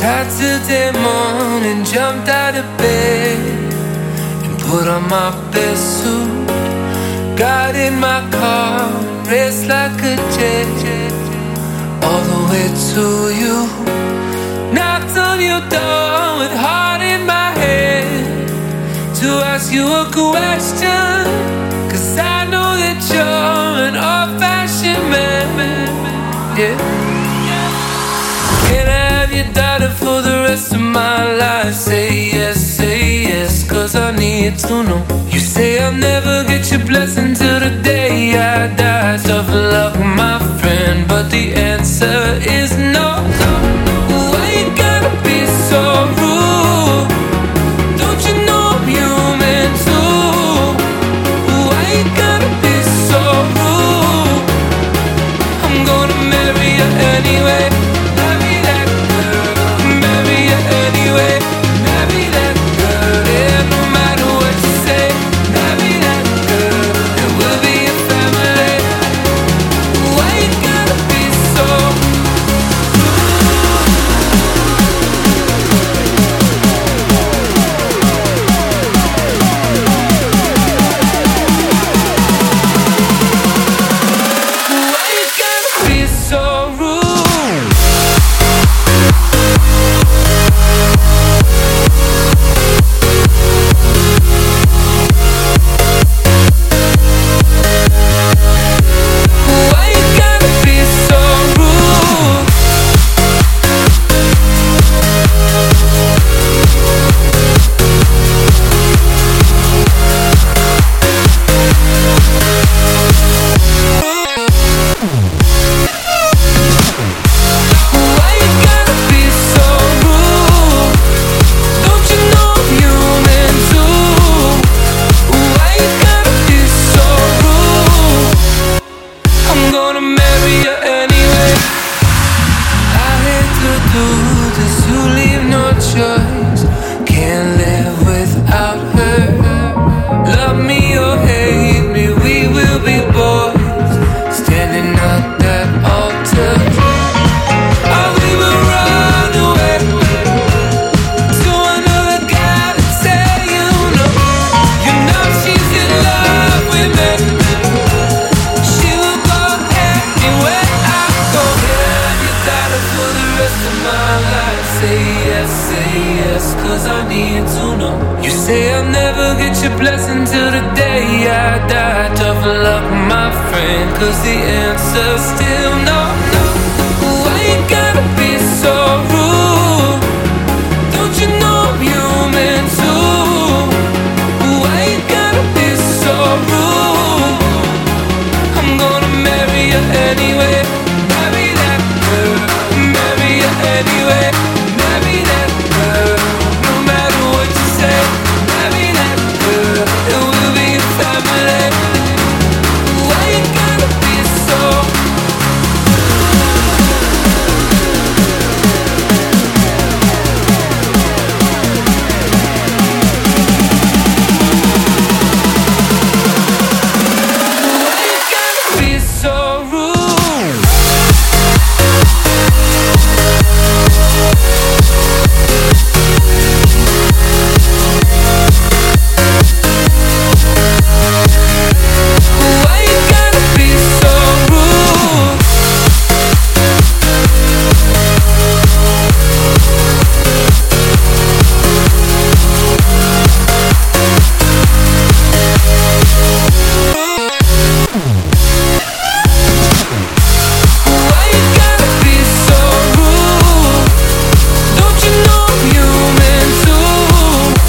Saturday morning, jumped out of bed and put on my best suit. Got in my car and raced like a jet all the way to you. Knocked on your door with heart in my head to ask you a question, 'cause I know that you're an old-fashioned man. Yeah. Can I have your daughter for the rest of my life? Say yes, 'cause I need to know. You say I'll never get your blessing till the day I die. Tough luck, my friend, but the answer is no. Why you gotta be so rude? Don't you know I'm human too? Why you gotta be so rude? I'm gonna marry you anyway.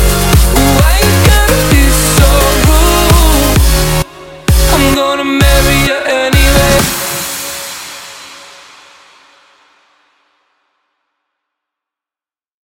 gonna marry